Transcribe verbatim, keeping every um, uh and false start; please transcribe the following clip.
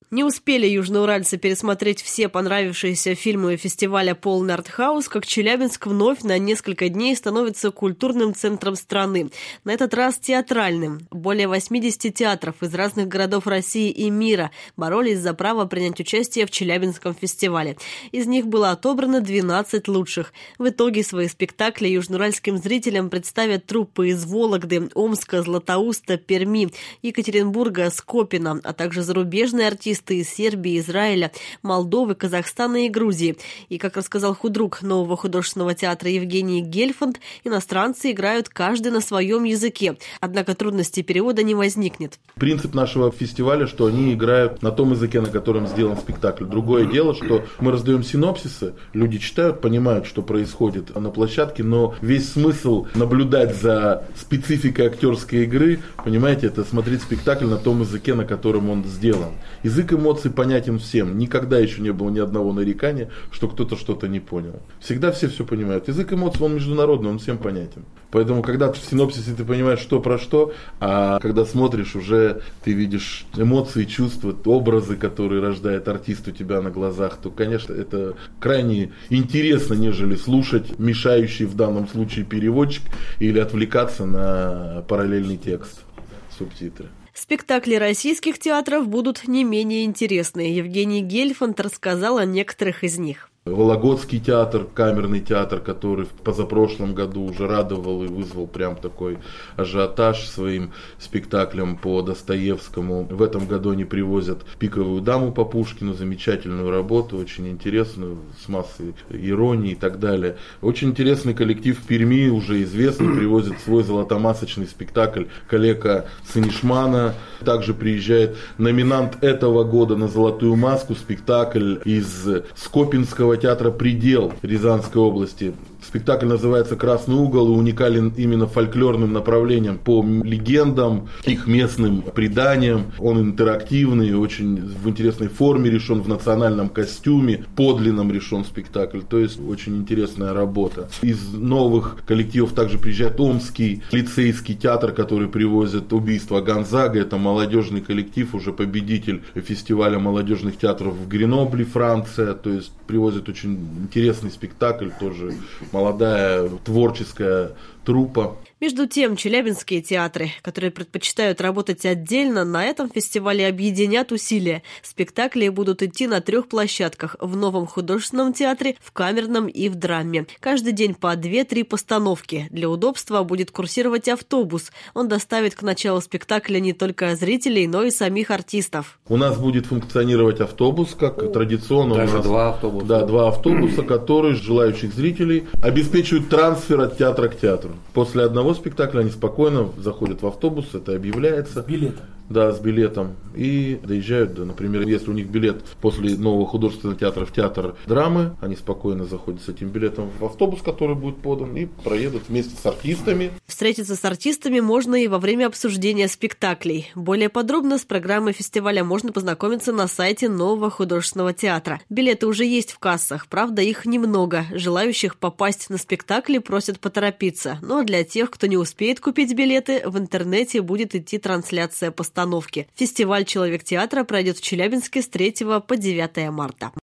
Не успели южноуральцы пересмотреть все понравившиеся фильмы фестиваля «Полный артхаус», как Челябинск вновь на несколько дней становится культурным центром страны. На этот раз театральным. Более восьмидесяти театров из разных городов России и мира боролись за право принять участие в Челябинском фестивале. Из них было отобрано двенадцать лучших. В итоге свои спектакли южноуральским зрителям представят труппы из Вологды, Омска, Златоуста, Перми, Екатеринбурга, Скопина, а также зарубежные артисты из Сербии, Израиля, Молдовы, Казахстана и Грузии. И, как рассказал худрук Нового художественного театра Евгений Гельфанд, иностранцы играют каждый на своем языке. Однако трудностей перевода не возникнет. Принцип нашего фестиваля, что они играют на том языке, на котором сделан спектакль. Другое дело, что мы раздаем синопсисы, люди читают, понимают, что происходит на площадке, но весь смысл наблюдать за спецификой актерской игры, понимаете, это смотреть спектакль на том языке, на котором он сделан. Язык эмоций понятен всем. Никогда еще не было ни одного нарекания, что кто-то что-то не понял. Всегда все все понимают. Язык эмоций, он международный, он всем понятен. Поэтому, когда ты в синопсисе ты понимаешь, что про что, а когда смотришь, уже ты видишь эмоции, чувства, образы, которые рождает артист у тебя на глазах, то, конечно, это крайне интересно, нежели слушать мешающий в данном случае переводчик или отвлекаться на параллельный текст, субтитры. Спектакли российских театров будут не менее интересны. Евгений Гельфанд рассказал о некоторых из них. Вологодский театр, камерный театр, который в позапрошлом году уже радовал и вызвал прям такой ажиотаж своим спектаклем по Достоевскому. В этом году они привозят «Пиковую даму» по Пушкину, замечательную работу, очень интересную, с массой иронии и так далее. Очень интересный коллектив в Перми, уже известный, привозит свой золотомасочный спектакль «Калека Санишмана». Также приезжает номинант этого года на «Золотую маску», спектакль из Скопинского театра «Предел» Рязанской области. Спектакль называется «Красный угол» и уникален именно фольклорным направлением по легендам, их местным преданиям. Он интерактивный, очень в интересной форме решен, в национальном костюме, подлинном решен спектакль. То есть очень интересная работа. Из новых коллективов также приезжает Омский лицейский театр, который привозит «Убийство Гонзага». Это молодежный коллектив, уже победитель фестиваля молодежных театров в Гренобле, Франция. То есть привозит очень интересный спектакль, тоже молодая творческая труппа. Между тем, челябинские театры, которые предпочитают работать отдельно, на этом фестивале объединят усилия. Спектакли будут идти на трех площадках – в Новом художественном театре, в Камерном и в Драме. Каждый день по две-три постановки. Для удобства будет курсировать автобус. Он доставит к началу спектакля не только зрителей, но и самих артистов. У нас будет функционировать автобус, как традиционно. Даже у нас, два автобуса. Да, два автобуса, которые желающих зрителей обеспечивают трансфер от театра к театру. После одного спектакля они спокойно заходят в автобус, это объявляется. С билетом. Да, с билетом. И доезжают, да, например, если у них билет после Нового художественного театра в театр драмы, они спокойно заходят с этим билетом в автобус, который будет подан, и проедут вместе с артистами. Встретиться с артистами можно и во время обсуждения спектаклей. Более подробно с программой фестиваля можно познакомиться на сайте Нового художественного театра. Билеты уже есть в кассах, правда, их немного. Желающих попасть на спектакли просят поторопиться. Ну а для тех, кто не успеет купить билеты, в интернете будет идти трансляция постановки. Фестиваль «Человек театра» пройдет в Челябинске с третьего по девятое марта.